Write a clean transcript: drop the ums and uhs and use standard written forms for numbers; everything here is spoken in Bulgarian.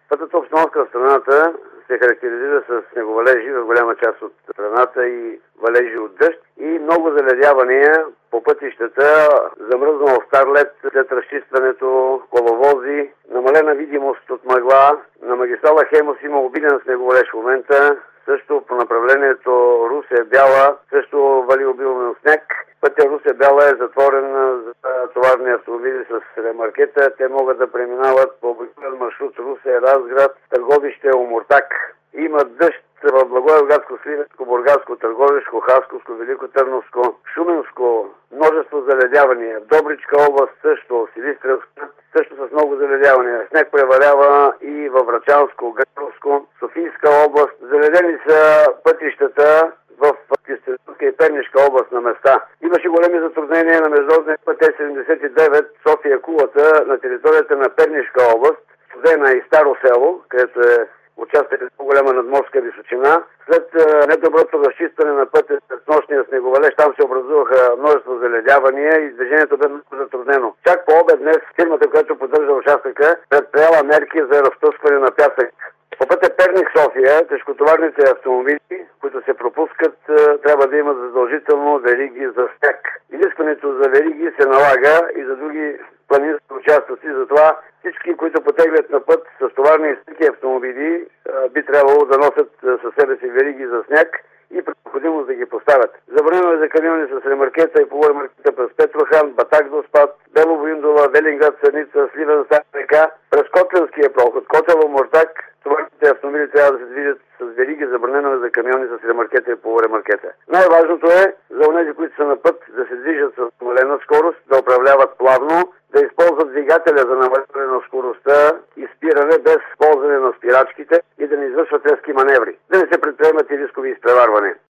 Пътната обстановка в страната се характеризира с снеговалежи в голяма част от страната и валежи от дъжд и много заледявания по пътищата, замръзнал стар лед след разчистването, коловози, намалена видимост от мъгла. На магистрала Хемус има обилен снеговалеж в момента. Също по направлението Русе-Бяла също вали обилно сняг. Пътя Русе-Бяла е затворен за товарни автомобили с ремаркета. Те могат да преминават по обикновен маршрут Русе-Разград, Търговище, Омуртак. Има дъжд в Благоевградско, Сливенско, Бургаско, Търговишко, Хасковско, Великотърновско, Шуменско, множество заледявания. Добричка област също, Силистревска също с много заледявания. Сняг превалява и във Врачанско, Градовско, Софийска област. Заледени са пътищата в Кюстендилска и Пернишка област на места. Имаше големи затруднения на международния път Е79 София-Кулата на територията на Пернишка област, Студена и Старо село, където е участък с по-голяма надморска височина. След недоброто разчистване на пътя след нощния снеговалеж, там се образуваха множество заледявания и движението бе много затруднено. Чак по обед днес фирмата, която поддържа участъка, предприела мерки за разпускане на пясък. По пътя Перник-София тежкотоварните автомобили, които се пропускат, трябва да имат задължително вериги за сняг. Изискването за вериги се налага и за други планински участъци, затова всички, които потеглят на път с товарни и стики автомобили, би трябвало да носят със себе си вериги за сняг и при необходимост да ги поставят. Забранено е за камиони с ремаркета и полуремаркета през Петрохан, Батак до Спад, Белово Индола, Велинград, Съдница, Сливен, Стара река, през Котленския проход, Котел, Омуртак. Товарните автомобили трябва да се движат с вериги, забранено е за камиони с ремаркета и полуремаркета. Най-важното е за онези, които са на път, да се движат с намалена скорост, да управляват плавно, да използват двигателя за намаляване на скоростта и спиране без ползване на спирачките и да не извършват резки маневри. Да не се предприемат и рискови изпреварвания.